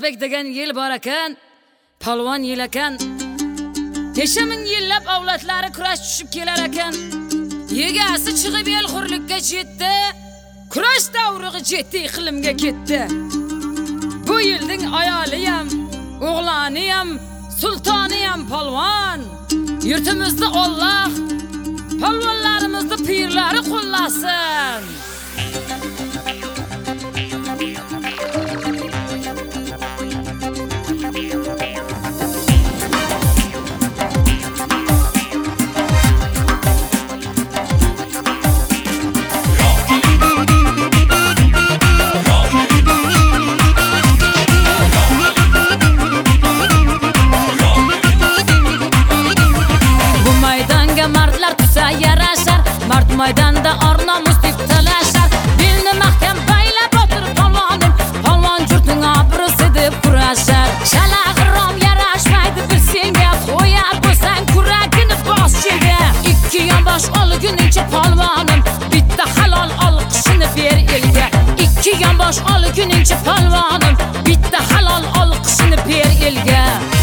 O'zbek degan yil bor ekan, palvon yil ekan. Necha ming yillab avlodlari kurash tushib kelar ekan. Yegasi chiqib el hurlikka jetdi. Kurash davriga jetdi, iqlimga ketdi. Bu yilning ayoliyam, o'g'loniyam, sultoniyam palvon. Yurtimizni Alloh palvonlarimizni pirlari qo'llasin. Mard maydonda or-nomus deb talashar. Belni mahkam baylab o'tirib palvonim, palvon jurtning obro'si deb kurashar. Shalag'rom yarashmaydi bilsenga, qo'yar bo'lsang kuragini boshiga. Ikki yonbosh olguningcha palvonim, bitta halol olqishini ber elga. Ikki yonbosh olguningcha palvonim, bitta halol olqishini ber elga.